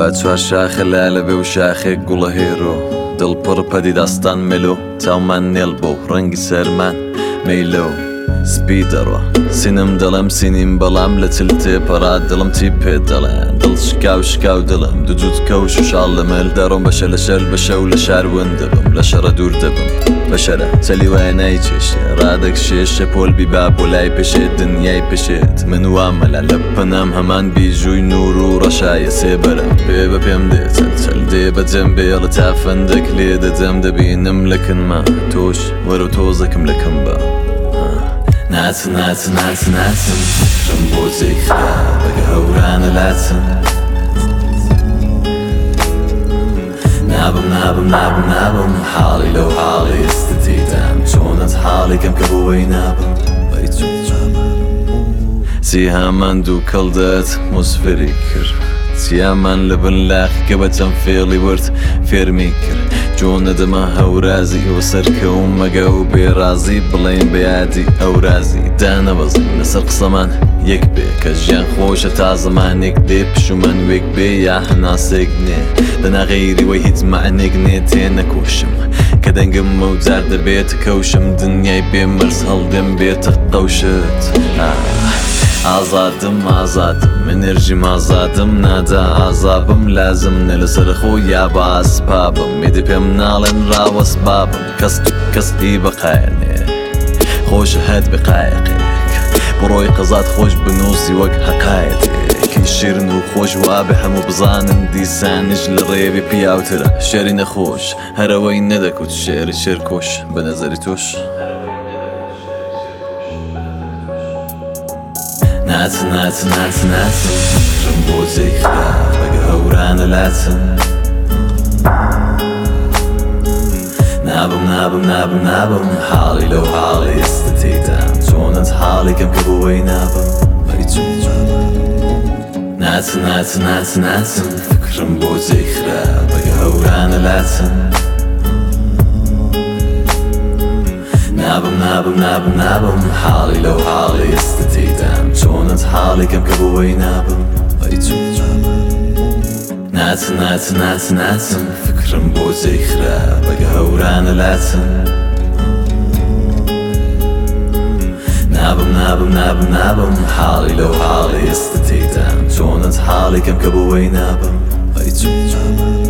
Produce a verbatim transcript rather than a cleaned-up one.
با چوار شاخە لالەبێ و شاخێک گوڵە هێرۆ دڵ پڕ پەدی داستان مێلۆ چاومان نێڵ بۆ ڕەنگی سەرمان مەیلە و سپی دەڕۆ سینم دەڵێم سینیم بەڵام لە چل تێپەڕا دڵم چی پێ دەڵێن دڵ شکاو شکاو دڵم دوجوت کەوش و شاڵ لە مەل دەڕۆم بەشە لە شەر بەشە و لە شار ون دەبم لە شەڕە دوور دەبم بەشەرە چەلی وایە نایچێشێ ڕادەکشێشە پۆلبی با بۆ لای پێشێت دنیای پێشێت من وامەلا لە پەنام هەمان بیژووی نور و ڕەشایە سێبەرە پێ بە پێم دێ چەل چەل دێ بەجەم بێڵە تا فەندەک لێ دەجەم دەبینم لە کنما تۆش وەرە تۆزەکم لە کەم بە ناچن ناچن ناچن ناچن فکرم بۆ جێیخرا بەگە هەورانە لاچن نابم نابم نابم نابم حاڵی لەو حاڵی ئێستا تێدام چۆنت حاڵێکم کە بۆی نابم بەی چۆن چی هامان دوو کەڵدەت مۆسفێری کرد چیامان لە بن لاقیکە بە چەند فێڵی ورد فێرمی کرد جۆنە دەما هەورازی وە سەرکەوم مەگە و بێڕازی بڵێن بەیادی ئەورازی دانەبەزم لەسەر قسەمان یەک بێ کە ژیان خۆشە تا زمانێک دێ پشومەن وێک بێ یا هەناسێک نێ دەناغەیری وەی هیچ معنێک نێ تێ نەکۆشم کە دەنگم مەوجار دەبێت کەوشم دنیای بێمەرز هەڵدەم بێتە قەوشت ئازادم ئازادم ئەنێرژیم ئازادم نادا ئازابم لازم نە لەسەر خۆ یا بە ئاسپابم میدە پێم ناڵێن ڕاوەسبابم کەس کەستی بەقایەنێ خۆش هەت بقایەقێک بڕۆی قەزات خۆش بنووسی وەک حەقایەتێکی شیرن و خۆش وابێ هەموو بزانن دیسانش لە ڕێوی پیاوترە شێری نەخۆش هەرەوەی نەدەکوت شێری شێرکۆش بە نەزەری تۆش ناچن ناچن ناچن ناچن فکرم بۆ جێیخرا بەگە هەورانە لاچن نابم نابم نابم نابم حاڵی لەو حاڵی ئێستا تێدام چۆنت حاڵێکم کە بۆی نابم بەی چۆن ناچن ناچن ناچن ناچن فکرم بۆ جێیخرا بەگە هەورانە لاچن نابم نابم نابم نابم حاڵی لەو حاڵی ئێستا تێدام چۆنت حاڵێکم کە بۆی نابم بەی چۆن ناچن ناچن ناچن ناچن فکرم بۆ جێیخرا بەگە هەورانە لاچن نابم نابم نابم نابم حاڵی لەو حاڵی ئێستا تێدام چۆنت حاڵێکم کە بۆی نابم بەی چۆن